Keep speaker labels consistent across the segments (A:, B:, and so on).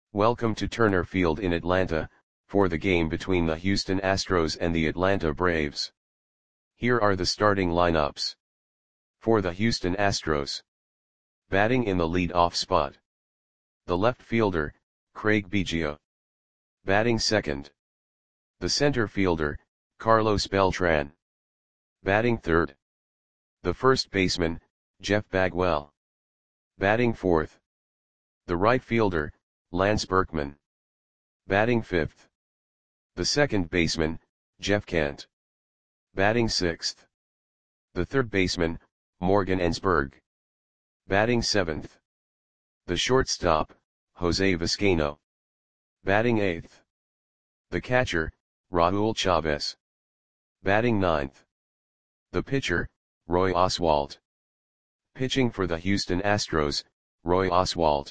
A: Welcome to Turner Field in Atlanta, for the game between the Houston Astros and the Atlanta Braves. Here are the starting lineups. For the Houston Astros. Batting in the lead-off spot. The left fielder, Craig Biggio. Batting second. The center fielder, Carlos Beltran. Batting third. The first baseman, Jeff Bagwell. Batting fourth. The right fielder, Lance Berkman. Batting fifth. The second baseman, Jeff Kent. Batting sixth. The third baseman, Morgan Ensberg. Batting seventh. The shortstop, Jose Vizcaino. Batting eighth. The catcher, Raul Chavez. Batting ninth. The pitcher, Roy Oswalt. Pitching for the Houston Astros, Roy Oswalt.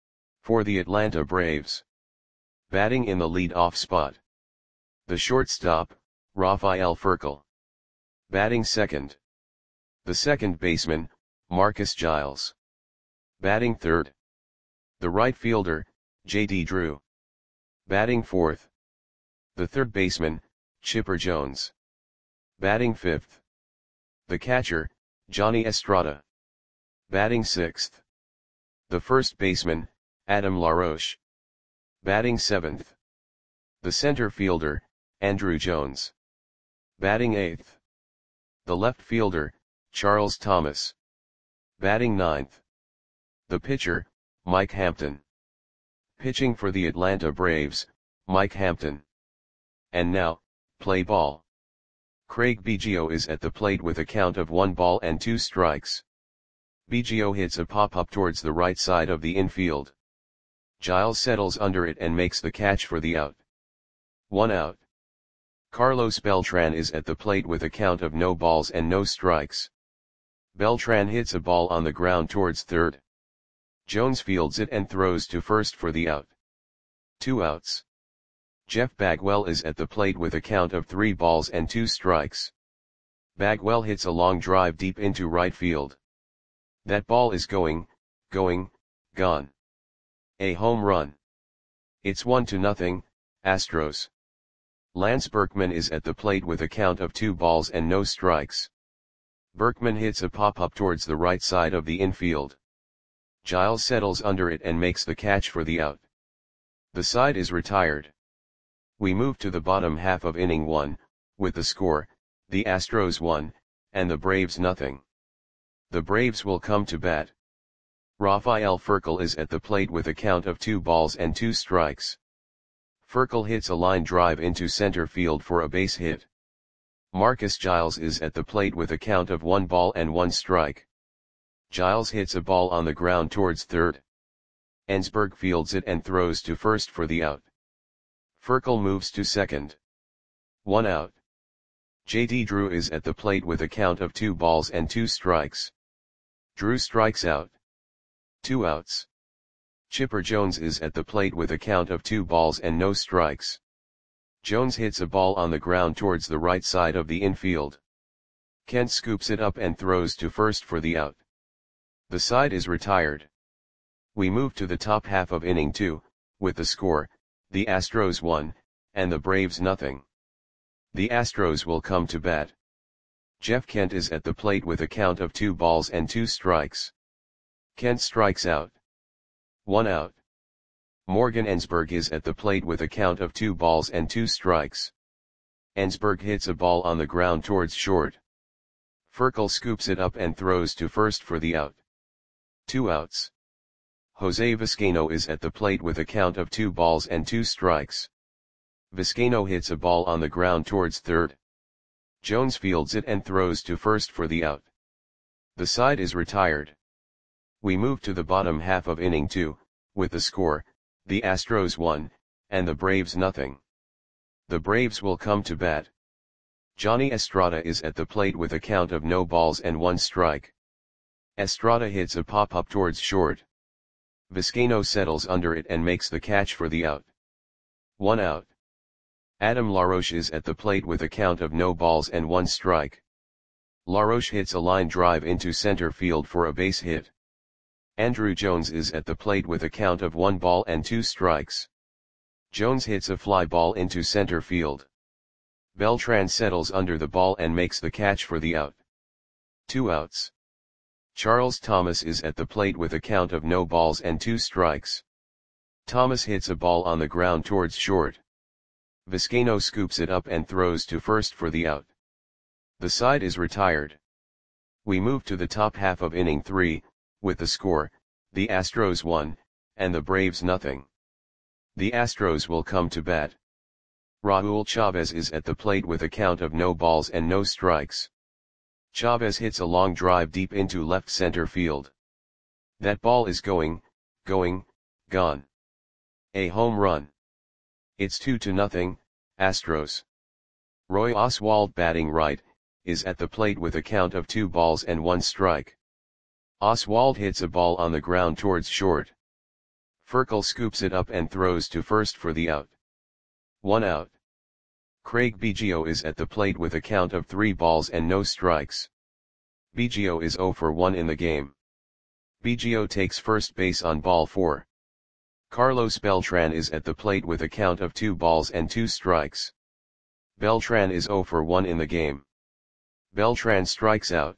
A: For the Atlanta Braves. Batting in the lead-off spot. The shortstop, Rafael Furcal. Batting second. The second baseman, Marcus Giles. Batting third. The right fielder, J.D. Drew. Batting fourth. The third baseman, Chipper Jones. Batting fifth. The catcher, Johnny Estrada. Batting sixth. The first baseman, Adam LaRoche. Batting seventh. The center fielder, Andruw Jones. Batting eighth. The left fielder, Charles Thomas. Batting ninth. The pitcher, Mike Hampton. Pitching for the Atlanta Braves, Mike Hampton. And now, play ball. Craig Biggio is at the plate with a count of 1 ball and 2 strikes. Biggio hits a pop-up towards the right side of the infield. Giles settles under it and makes the catch for the out. 1 out. Carlos Beltran is at the plate with a count of no balls and no strikes. Beltran hits a ball on the ground towards third. Jones fields it and throws to first for the out. 2 outs. Jeff Bagwell is at the plate with a count of 3 balls and 2 strikes. Bagwell hits a long drive deep into right field. That ball is gone. A home run. It's 1-0, Astros. Lance Berkman is at the plate with a count of 2 balls and no strikes. Berkman hits a pop-up towards the right side of the infield. Giles settles under it and makes the catch for the out. The side is retired. We move to the bottom half of inning 1, with the score, the Astros 1, and the Braves nothing. The Braves will come to bat. Rafael Furcal is at the plate with a count of 2 balls and 2 strikes. Furcal hits a line drive into center field for a base hit. Marcus Giles is at the plate with a count of 1 ball and 1 strike. Giles hits a ball on the ground towards third. Ensberg fields it and throws to first for the out. Furcal moves to second. 1 out. J.D. Drew is at the plate with a count of 2 balls and 2 strikes. Drew strikes out. 2 outs. Chipper Jones is at the plate with a count of 2 balls and no strikes. Jones hits a ball on the ground towards the right side of the infield. Kent scoops it up and throws to first for the out. The side is retired. We move to the top half of inning 2, with the score, the Astros 1, and the Braves nothing. The Astros will come to bat. Jeff Kent is at the plate with a count of 2 balls and 2 strikes. Kent strikes out. 1 out. Morgan Ensberg is at the plate with a count of 2 balls and 2 strikes. Ensberg hits a ball on the ground towards short. Furcal scoops it up and throws to first for the out. 2 outs. Jose Vizcaino is at the plate with a count of 2 balls and 2 strikes. Vizcaino hits a ball on the ground towards third. Jones fields it and throws to first for the out. The side is retired. We move to the bottom half of inning 2, with the score, the Astros 1, and the Braves nothing. The Braves will come to bat. Johnny Estrada is at the plate with a count of no balls and 1 strike. Estrada hits a pop-up towards short. Vizcaino settles under it and makes the catch for the out. 1 out. Adam LaRoche is at the plate with a count of no balls and 1 strike. LaRoche hits a line drive into center field for a base hit. Andruw Jones is at the plate with a count of 1 ball and 2 strikes. Jones hits a fly ball into center field. Beltran settles under the ball and makes the catch for the out. 2 outs. Charles Thomas is at the plate with a count of no balls and 2 strikes. Thomas hits a ball on the ground towards short. Vizcaino scoops it up and throws to first for the out. The side is retired. We move to the top half of inning 3, with the score, the Astros 1, and the Braves nothing. The Astros will come to bat. Raul Chavez is at the plate with a count of no balls and no strikes. Chavez hits a long drive deep into left center field. That ball is going, gone. A home run. It's 2-0, Astros. Roy Oswalt, batting right, is at the plate with a count of 2 balls and 1 strike. Oswalt hits a ball on the ground towards short. Furcal scoops it up and throws to first for the out. 1 out. Craig Biggio is at the plate with a count of 3 balls and no strikes. Biggio is 0 for 1 in the game. Biggio takes first base on ball 4. Carlos Beltran is at the plate with a count of 2 balls and 2 strikes. Beltran is 0 for 1 in the game. Beltran strikes out.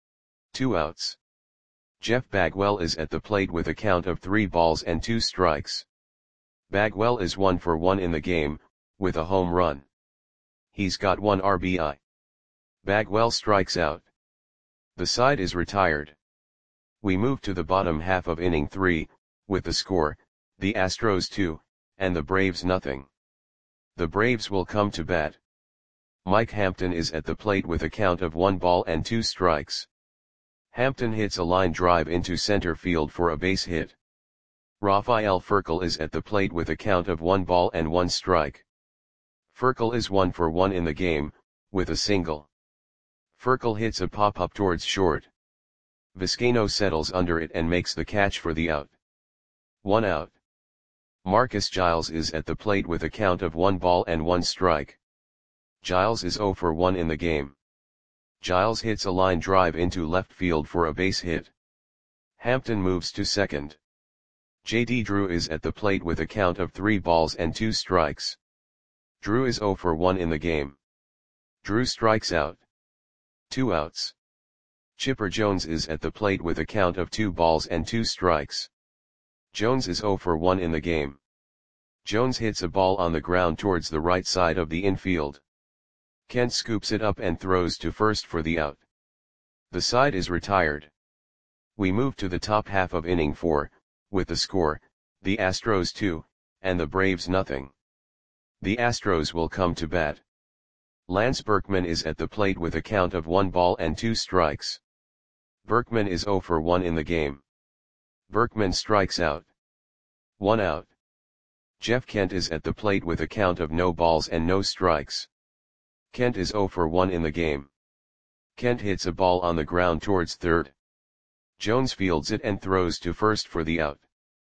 A: 2 outs. Jeff Bagwell is at the plate with a count of 3 balls and 2 strikes. Bagwell is 1 for 1 in the game, with a home run. He's got 1 RBI. Bagwell strikes out. The side is retired. We move to the bottom half of inning 3, with the score, the Astros 2, and the Braves nothing. The Braves will come to bat. Mike Hampton is at the plate with a count of 1 ball and 2 strikes. Hampton hits a line drive into center field for a base hit. Rafael Furcal is at the plate with a count of 1 ball and 1 strike. Furcal is 1 for 1 in the game, with a single. Furcal hits a pop-up towards short. Vizcaino settles under it and makes the catch for the out. 1 out. Marcus Giles is at the plate with a count of 1 ball and 1 strike. Giles is 0 for 1 in the game. Giles hits a line drive into left field for a base hit. Hampton moves to second. J.D. Drew is at the plate with a count of 3 balls and 2 strikes. Drew is 0 for 1 in the game. Drew strikes out. 2 outs. Chipper Jones is at the plate with a count of 2 balls and 2 strikes. Jones is 0 for 1 in the game. Jones hits a ball on the ground towards the right side of the infield. Kent scoops it up and throws to first for the out. The side is retired. We move to the top half of inning 4, with the score, the Astros 2, and the Braves nothing. The Astros will come to bat. Lance Berkman is at the plate with a count of 1 ball and 2 strikes. Berkman is 0 for 1 in the game. Berkman strikes out. 1 out. Jeff Kent is at the plate with a count of no balls and no strikes. Kent is 0 for 1 in the game. Kent hits a ball on the ground towards third. Jones fields it and throws to first for the out.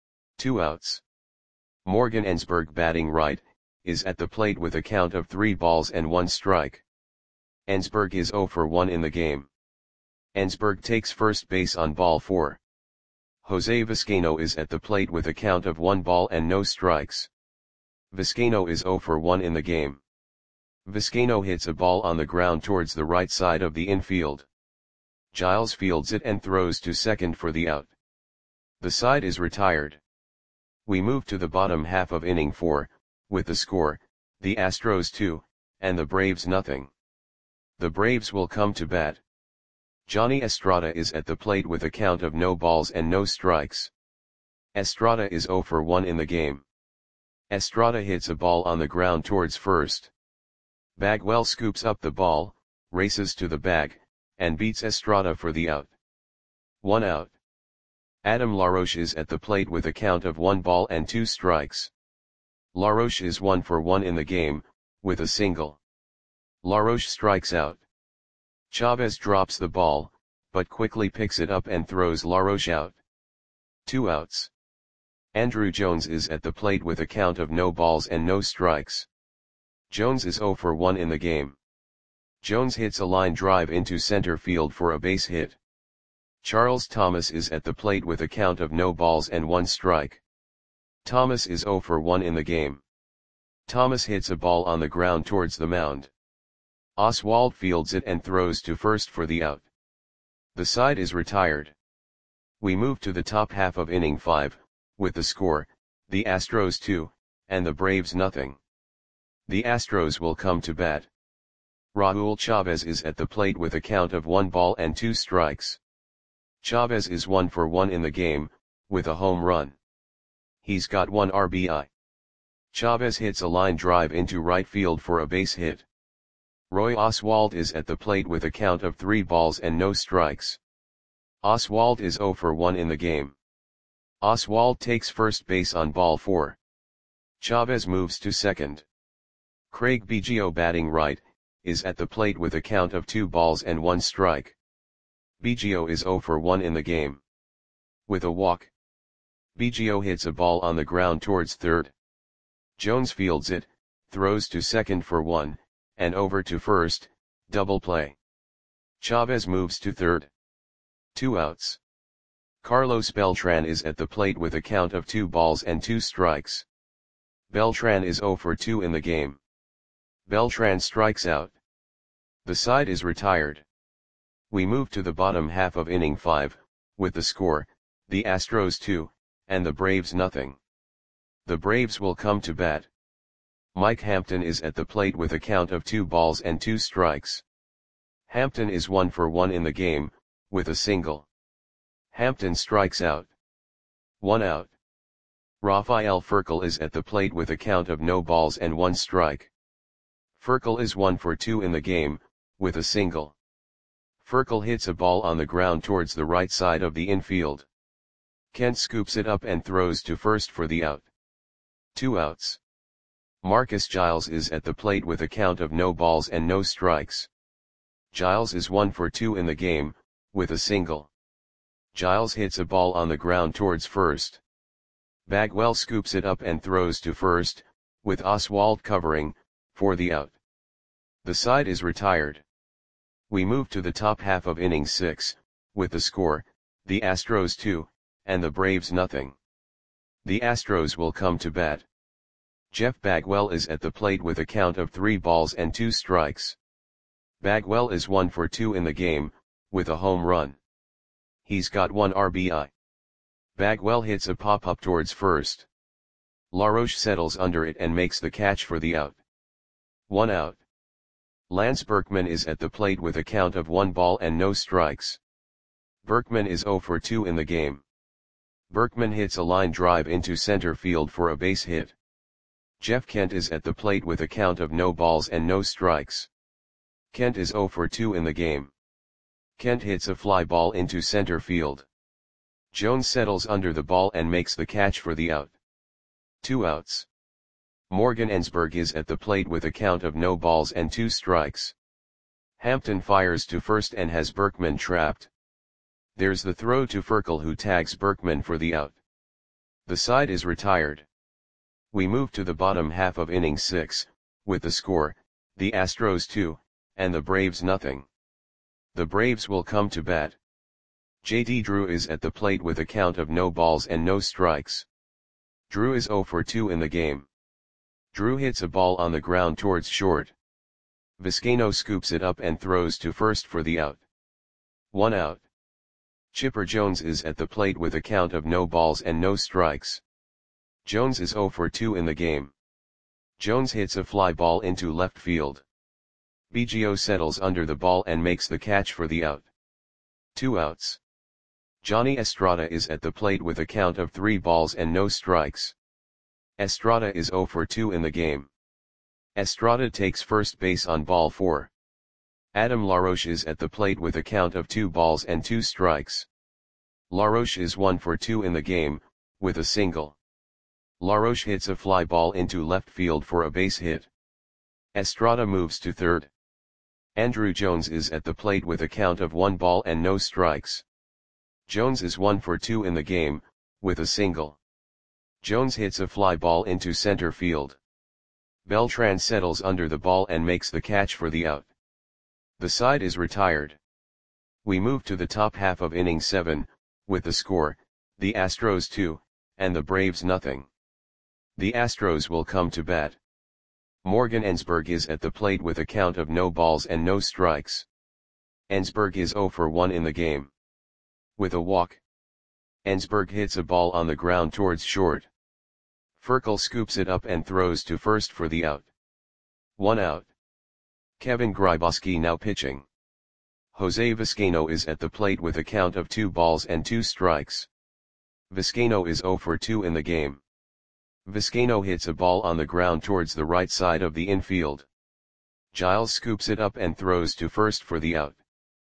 A: 2 outs. Morgan Ensberg, batting right, is at the plate with a count of 3 balls and 1 strike. Ensberg is 0 for 1 in the game. Ensberg takes first base on ball 4. Jose Vizcaino is at the plate with a count of 1 ball and no strikes. Vizcaino is 0 for 1 in the game. Vizcaino hits a ball on the ground towards the right side of the infield. Giles fields it and throws to second for the out. The side is retired. We move to the bottom half of inning 4, with the score, the Astros 2, and the Braves nothing. The Braves will come to bat. Johnny Estrada is at the plate with a count of no balls and no strikes. Estrada is 0 for 1 in the game. Estrada hits a ball on the ground towards first. Bagwell scoops up the ball, races to the bag, and beats Estrada for the out. 1 out. Adam LaRoche is at the plate with a count of 1 ball and 2 strikes. LaRoche is 1 for 1 in the game, with a single. LaRoche strikes out. Chavez drops the ball, but quickly picks it up and throws LaRoche out. 2 outs. Andruw Jones is at the plate with a count of no balls and no strikes. Jones is 0 for 1 in the game. Jones hits a line drive into center field for a base hit. Charles Thomas is at the plate with a count of no balls and 1 strike. Thomas is 0 for 1 in the game. Thomas hits a ball on the ground towards the mound. Oswald fields it and throws to first for the out. The side is retired. We move to the top half of inning 5, with the score, the Astros 2, and the Braves nothing. The Astros will come to bat. Raul Chavez is at the plate with a count of 1 ball and 2 strikes. Chavez is 1 for 1 in the game, with a home run. He's got 1 RBI. Chavez hits a line drive into right field for a base hit. Roy Oswalt is at the plate with a count of 3 balls and no strikes. Oswalt is 0 for 1 in the game. Oswalt takes first base on ball 4. Chavez moves to second. Craig Biggio, batting right, is at the plate with a count of 2 balls and 1 strike. Biggio is 0 for 1 in the game. With a walk, Biggio hits a ball on the ground towards third. Jones fields it, throws to second for 1, and over to first, double play. Chavez moves to third. 2 outs. Carlos Beltran is at the plate with a count of 2 balls and 2 strikes. Beltran is 0 for 2 in the game. Beltran strikes out. The side is retired. We move to the bottom half of inning 5, with the score, the Astros 2, and the Braves nothing. The Braves will come to bat. Mike Hampton is at the plate with a count of 2 balls and 2 strikes. Hampton is 1 for 1 in the game, with a single. Hampton strikes out. 1 out. Rafael Furcal is at the plate with a count of no balls and 1 strike. Furcal is 1 for 2 in the game, with a single. Furcal hits a ball on the ground towards the right side of the infield. Kent scoops it up and throws to first for the out. 2 outs. Marcus Giles is at the plate with a count of no balls and no strikes. Giles is 1 for 2 in the game, with a single. Giles hits a ball on the ground towards first. Bagwell scoops it up and throws to first, with Oswalt covering, for the out. The side is retired. We move to the top half of inning 6, with the score, the Astros 2, and the Braves nothing. The Astros will come to bat. Jeff Bagwell is at the plate with a count of 3 balls and 2 strikes. Bagwell is 1 for 2 in the game, with a home run. He's got 1 RBI. Bagwell hits a pop-up towards first. LaRoche settles under it and makes the catch for the out. 1 out. Lance Berkman is at the plate with a count of 1 ball and no strikes. Berkman is 0 for 2 in the game. Berkman hits a line drive into center field for a base hit. Jeff Kent is at the plate with a count of no balls and no strikes. Kent is 0 for 2 in the game. Kent hits a fly ball into center field. Jones settles under the ball and makes the catch for the out. 2 outs. Morgan Ensberg is at the plate with a count of no balls and 2 strikes. Hampton fires to first and has Berkman trapped. There's the throw to Furcal, who tags Berkman for the out. The side is retired. We move to the bottom half of inning 6, with the score, the Astros 2, and the Braves nothing. The Braves will come to bat. J.D. Drew is at the plate with a count of no balls and no strikes. Drew is 0 for 2 in the game. Drew hits a ball on the ground towards short. Vizcaino scoops it up and throws to first for the out. 1 out. Chipper Jones is at the plate with a count of no balls and no strikes. Jones is 0 for 2 in the game. Jones hits a fly ball into left field. Biggio settles under the ball and makes the catch for the out. 2 outs. Johnny Estrada is at the plate with a count of 3 balls and no strikes. Estrada is 0 for 2 in the game. Estrada takes first base on ball 4. Adam LaRoche is at the plate with a count of 2 balls and 2 strikes. LaRoche is 1 for 2 in the game, with a single. LaRoche hits a fly ball into left field for a base hit. Estrada moves to third. Andruw Jones is at the plate with a count of 1 ball and no strikes. Jones is 1 for 2 in the game, with a single. Jones hits a fly ball into center field. Beltran settles under the ball and makes the catch for the out. The side is retired. We move to the top half of inning 7, with the score, the Astros 2, and the Braves nothing. The Astros will come to bat. Morgan Ensberg is at the plate with a count of no balls and no strikes. Ensberg is 0 for 1 in the game. With a walk, Ensberg hits a ball on the ground towards short. Furcal scoops it up and throws to first for the out. 1 out. Kevin Grybauski now pitching. Jose Vizcaino is at the plate with a count of 2 balls and 2 strikes. Vizcaino is 0 for 2 in the game. Vizcaino hits a ball on the ground towards the right side of the infield. Giles scoops it up and throws to first for the out.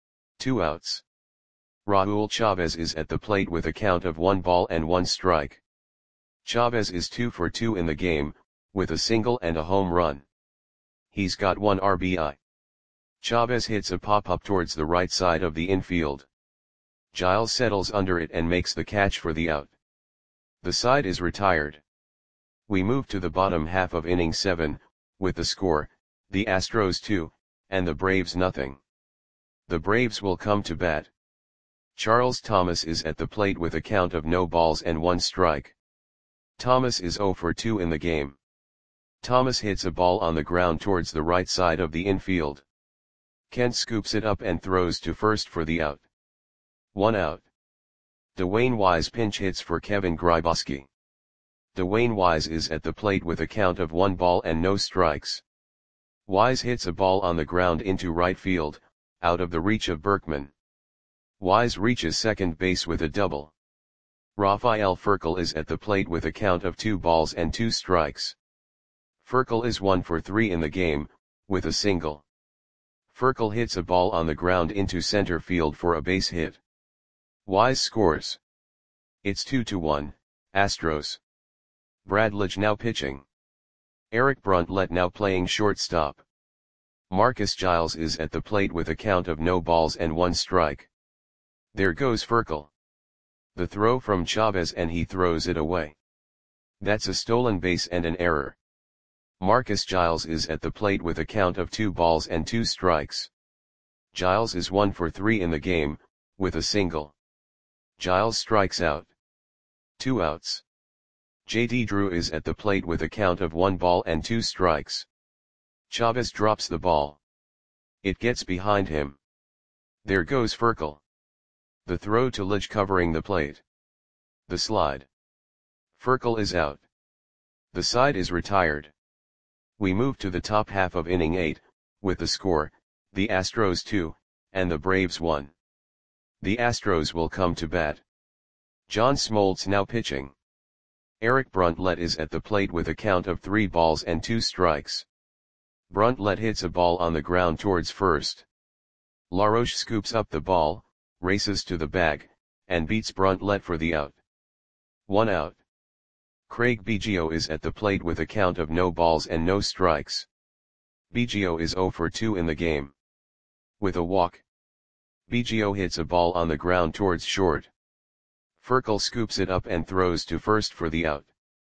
A: 2 outs. Raul Chavez is at the plate with a count of 1 ball and 1 strike. Chavez is 2 for 2 in the game, with a single and a home run. He's got 1 RBI. Chavez hits a pop-up towards the right side of the infield. Giles settles under it and makes the catch for the out. The side is retired. We move to the bottom half of inning 7, with the score, the Astros 2, and the Braves nothing. The Braves will come to bat. Charles Thomas is at the plate with a count of no balls and 1 strike. Thomas is 0 for 2 in the game. Thomas hits a ball on the ground towards the right side of the infield. Kent scoops it up and throws to first for the out. 1 out. Dwayne Wise pinch hits for Kevin Grybauski. Dwayne Wise is at the plate with a count of 1 ball and no strikes. Wise hits a ball on the ground into right field, out of the reach of Berkman. Wise reaches second base with a double. Rafael Furcal is at the plate with a count of 2 balls and 2 strikes. Furcal is 1 for 3 in the game, with a single. Furcal hits a ball on the ground into center field for a base hit. Wise scores. It's 2-1, Astros. Brad Lidge now pitching. Eric Bruntlett now playing shortstop. Marcus Giles is at the plate with a count of no balls and 1 strike. There goes Furcal. The throw from Chavez and he throws it away. That's a stolen base and an error. Marcus Giles is at the plate with a count of 2 balls and 2 strikes. Giles is 1 for 3 in the game, with a single. Giles strikes out. 2 outs. J.D. Drew is at the plate with a count of 1 ball and 2 strikes. Chavez drops the ball. It gets behind him. There goes Furcal. The throw to Lidge covering the plate. The slide. Furcal is out. The side is retired. We move to the top half of inning 8, with the score, the Astros 2, and the Braves 1. The Astros will come to bat. John Smoltz now pitching. Eric Bruntlett is at the plate with a count of 3 balls and 2 strikes. Bruntlett hits a ball on the ground towards first. LaRoche scoops up the ball, races to the bag, and beats Bruntlett for the out. 1 out. Craig Biggio is at the plate with a count of no balls and no strikes. Biggio is 0 for 2 in the game. With a walk, Biggio hits a ball on the ground towards short. Furcal scoops it up and throws to first for the out.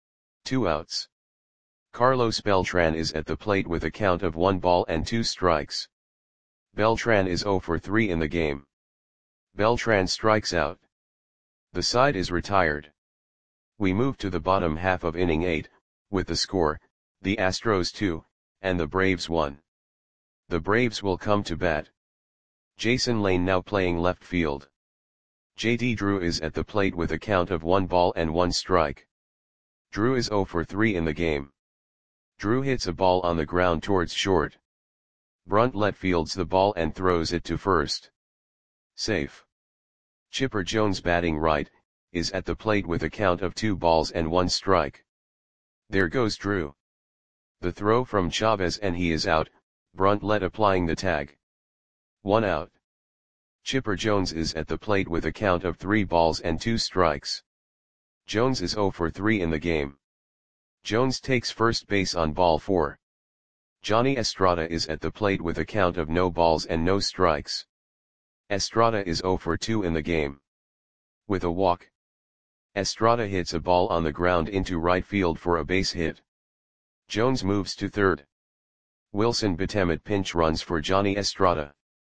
A: 2 outs. Carlos Beltran is at the plate with a count of 1 ball and 2 strikes. Beltran is 0 for 3 in the game. Beltran strikes out. The side is retired. We move to the bottom half of inning 8, with the score, the Astros 2, and the Braves 1. The Braves will come to bat. Jason Lane now playing left field. J.D. Drew is at the plate with a count of 1 ball and 1 strike. Drew is 0 for 3 in the game. Drew hits a ball on the ground towards short. Bruntlett fields the ball and throws it to first. Safe. Chipper Jones batting right, is at the plate with a count of 2 balls and 1 strike. There goes Drew. The throw from Chavez and he is out, Bruntlett applying the tag. 1 out. Chipper Jones is at the plate with a count of 3 balls and 2 strikes. Jones is 0 for 3 in the game. Jones takes first base on ball 4. Johnny Estrada is at the plate with a count of no balls and no strikes. Estrada is 0 for 2 in the game. With a walk, Estrada hits a ball on the ground into right field for a base hit. Jones moves to third. Wilson Betemet pinch runs for Johnny Estrada.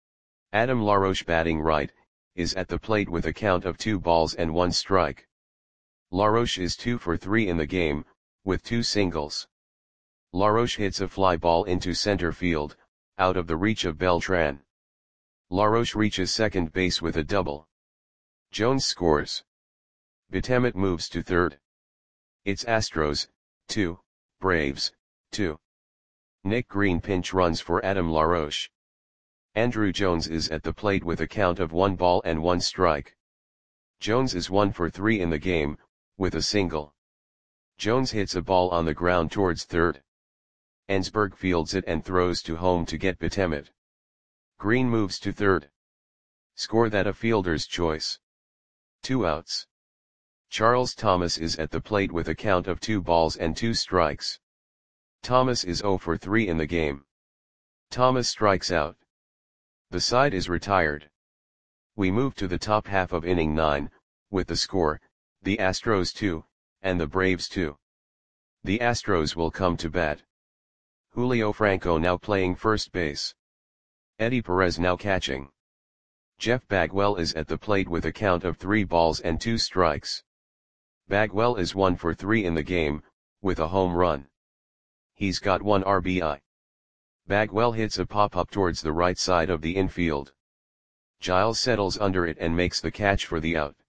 A: Adam LaRoche batting right, is at the plate with a count of 2 balls and 1 strike. LaRoche is 2 for 3 in the game, with 2 singles. LaRoche hits a fly ball into center field, out of the reach of Beltran. LaRoche reaches second base with a double. Jones scores. Betemet moves to third. It's Astros, 2, Braves, 2. Nick Green pinch runs for Adam LaRoche. Andruw Jones is at the plate with a count of 1 ball and 1 strike. Jones is 1 for 3 in the game, with a single. Jones hits a ball on the ground towards third. Ensberg fields it and throws to home to get Betemet. Green moves to third. Score that a fielder's choice. 2 outs. Charles Thomas is at the plate with a count of 2 balls and 2 strikes. Thomas is 0 for 3 in the game. Thomas strikes out. The side is retired. We move to the top half of inning 9, with the score, the Astros 2, and the Braves 2. The Astros will come to bat. Julio Franco now playing first base. Eddie Perez now catching. Jeff Bagwell is at the plate with a count of 3 balls and 2 strikes. Bagwell is 1 for 3 in the game, with a home run. He's got 1 RBI. Bagwell hits a pop-up towards the right side of the infield. Giles settles under it and makes the catch for the out.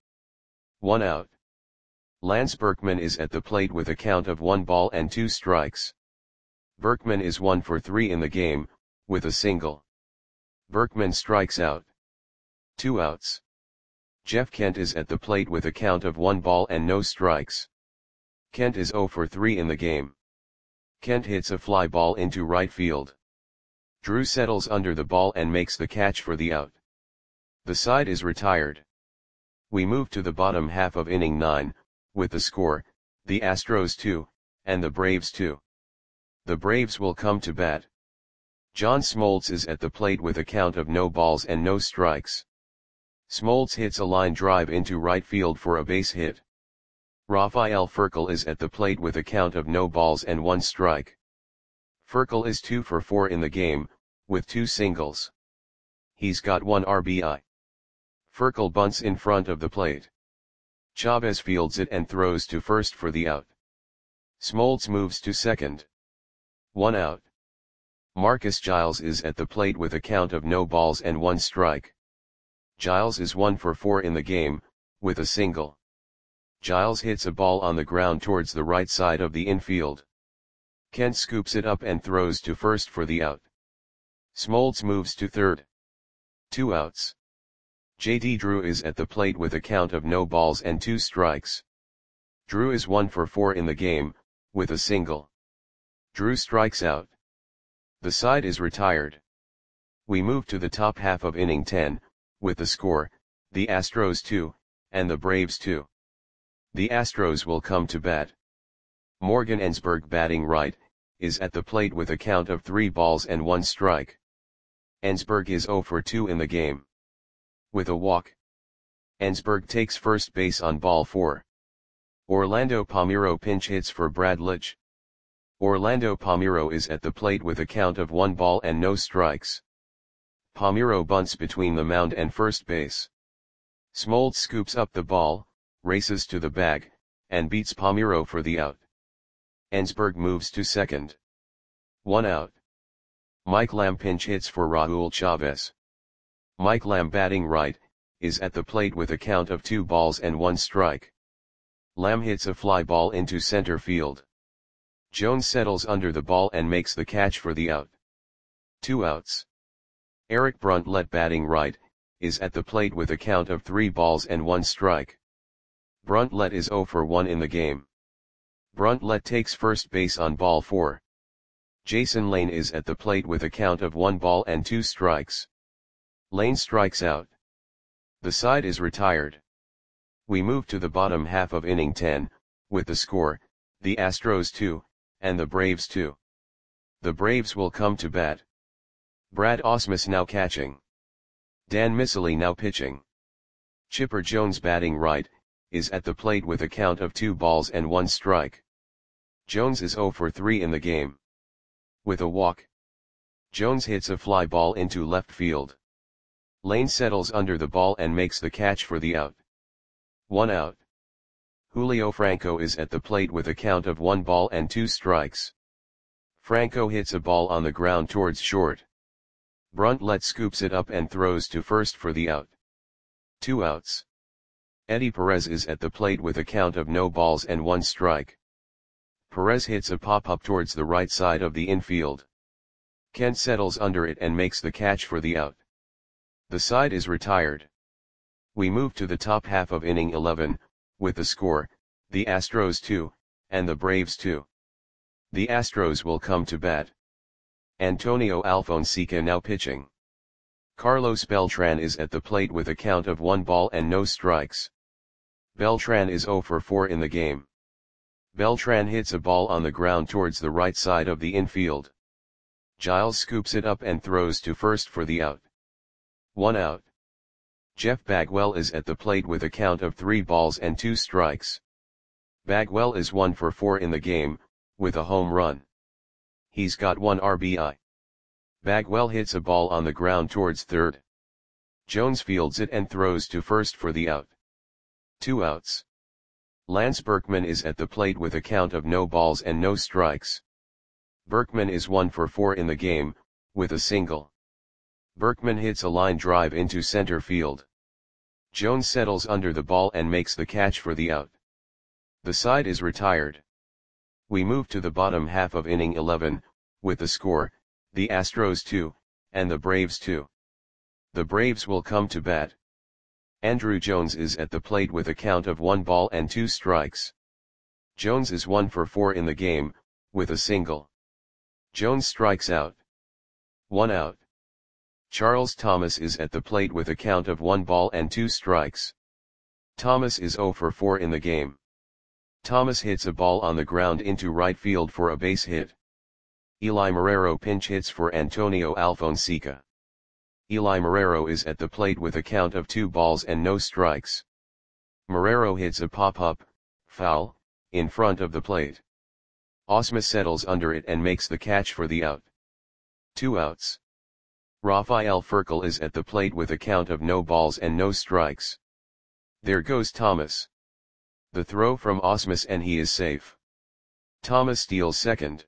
A: 1 out. Lance Berkman is at the plate with a count of 1 ball and 2 strikes. Berkman is 1 for 3 in the game, with a single. Berkman strikes out. 2 outs. Jeff Kent is at the plate with a count of 1 ball and no strikes. Kent is 0 for 3 in the game. Kent hits a fly ball into right field. Drew settles under the ball and makes the catch for the out. The side is retired. We move to the bottom half of inning 9, with the score, the Astros 2, and the Braves 2. The Braves will come to bat. John Smoltz is at the plate with a count of no balls and no strikes. Smoltz hits a line drive into right field for a base hit. Rafael Furcal is at the plate with a count of no balls and 1 strike. Furcal is 2 for 4 in the game, with 2 singles. He's got 1 RBI. Furcal bunts in front of the plate. Chavez fields it and throws to first for the out. Smoltz moves to second. 1 out. Marcus Giles is at the plate with a count of no balls and 1 strike. Giles is 1 for 4 in the game, with a single. Giles hits a ball on the ground towards the right side of the infield. Kent scoops it up and throws to first for the out. Smoltz moves to third. 2 outs. J.D. Drew is at the plate with a count of no balls and 2 strikes. Drew is 1 for 4 in the game, with a single. Drew strikes out. The side is retired. We move to the top half of inning 10, with the score, the Astros 2, and the Braves 2. The Astros will come to bat. Morgan Ensberg batting right, is at the plate with a count of 3 balls and 1 strike. Ensberg is 0 for 2 in the game. With a walk. Ensberg takes first base on ball 4. Orlando Palmeiro pinch hits for Brad Lidge. Orlando Palmeiro is at the plate with a count of 1 ball and no strikes. Palmeiro bunts between the mound and first base. Smoltz scoops up the ball, races to the bag, and beats Palmeiro for the out. Ensberg moves to second. 1 out. Mike Lamb pinch hits for Raul Chavez. Mike Lamb batting right, is at the plate with a count of 2 balls and 1 strike. Lamb hits a fly ball into center field. Jones settles under the ball and makes the catch for the out. 2 outs. Eric Bruntlett batting right, is at the plate with a count of 3 balls and 1 strike. Bruntlett is 0 for 1 in the game. Bruntlett takes first base on ball 4. Jason Lane is at the plate with a count of 1 ball and 2 strikes. Lane strikes out. The side is retired. We move to the bottom half of inning 10, with the score, the Astros 2, and the Braves 2. The Braves will come to bat. Brad Ausmus now catching. Dan Miceli now pitching. Chipper Jones batting right, is at the plate with a count of 2 balls and 1 strike. Jones is 0 for 3 in the game. With a walk. Jones hits a fly ball into left field. Lane settles under the ball and makes the catch for the out. 1 out. Julio Franco is at the plate with a count of 1 ball and 2 strikes. Franco hits a ball on the ground towards short. Bruntlett scoops it up and throws to first for the out. 2 outs. Eddie Perez is at the plate with a count of no balls and 1 strike. Perez hits a pop-up towards the right side of the infield. Kent settles under it and makes the catch for the out. The side is retired. We move to the top half of inning 11, with the score, the Astros 2, and the Braves 2. The Astros will come to bat. Antonio Alfonseca now pitching. Carlos Beltran is at the plate with a count of 1 ball and no strikes. Beltran is 0 for 4 in the game. Beltran hits a ball on the ground towards the right side of the infield. Giles scoops it up and throws to first for the out. 1 out. Jeff Bagwell is at the plate with a count of 3 balls and 2 strikes. Bagwell is 1 for 4 in the game, with a home run. He's got 1 RBI. Bagwell hits a ball on the ground towards third. Jones fields it and throws to first for the out. 2 outs. Lance Berkman is at the plate with a count of no balls and no strikes. Berkman is 1 for 4 in the game, with a single. Berkman hits a line drive into center field. Jones settles under the ball and makes the catch for the out. The side is retired. We move to the bottom half of inning 11, with the score, the Astros 2, and the Braves 2. The Braves will come to bat. Andruw Jones is at the plate with a count of 1 ball and 2 strikes. Jones is 1 for 4 in the game, with a single. Jones strikes out. 1 out. Charles Thomas is at the plate with a count of 1 ball and 2 strikes. Thomas is 0 for 4 in the game. Thomas hits a ball on the ground into right field for a base hit. Eli Marrero pinch hits for Antonio Alfonseca. Eli Marrero is at the plate with a count of 2 balls and no strikes. Marrero hits a pop-up, foul, in front of the plate. Osma settles under it and makes the catch for the out. 2 outs. Rafael Furcal is at the plate with a count of no balls and no strikes. There goes Thomas. The throw from Osmus and he is safe. Thomas steals second.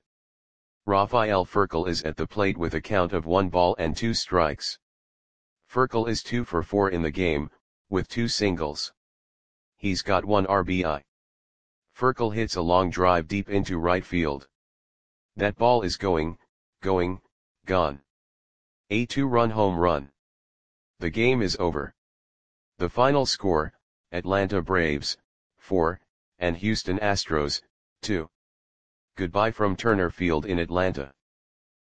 A: Rafael Furcal is at the plate with a count of 1 ball and 2 strikes. Furcal is 2 for 4 in the game, with 2 singles. He's got 1 RBI. Furcal hits a long drive deep into right field. That ball is going, gone. A 2-run home run. The game is over. The final score, Atlanta Braves, 4, and Houston Astros, 2. Goodbye from Turner Field in Atlanta.